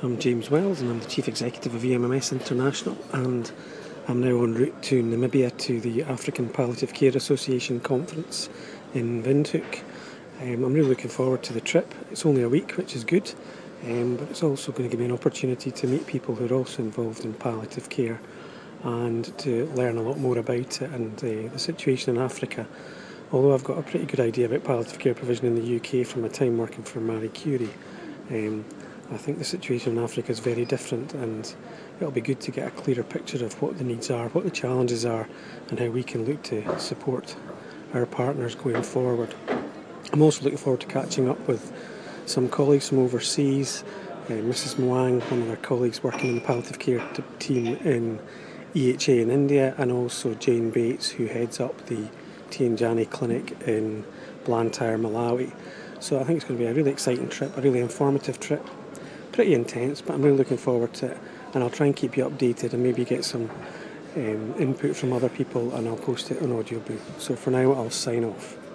I'm James Wells and I'm the Chief Executive of EMMS International, and I'm now en route to Namibia to the African Palliative Care Association conference in Windhoek. I'm really looking forward to the trip. It's only a week, which is good, but it's also going to give me an opportunity to meet people who are also involved in palliative care and to learn a lot more about it and the situation in Africa. Although I've got a pretty good idea about palliative care provision in the UK from my time working for Marie Curie, I think the situation in Africa is very different, and it'll be good to get a clearer picture of what the needs are, what the challenges are, and how we can look to support our partners going forward. I'm also looking forward to catching up with some colleagues from overseas, Mrs. Mwang, one of our colleagues working in the palliative care team in EHA in India, and also Jane Bates, who heads up the Tianjani Clinic in Blantyre, Malawi. So I think it's going to be a really exciting trip, a really informative trip. Pretty intense, but I'm really looking forward to it, and I'll try and keep you updated and maybe get some input from other people, and I'll post it on Audiobook. So for now, I'll sign off.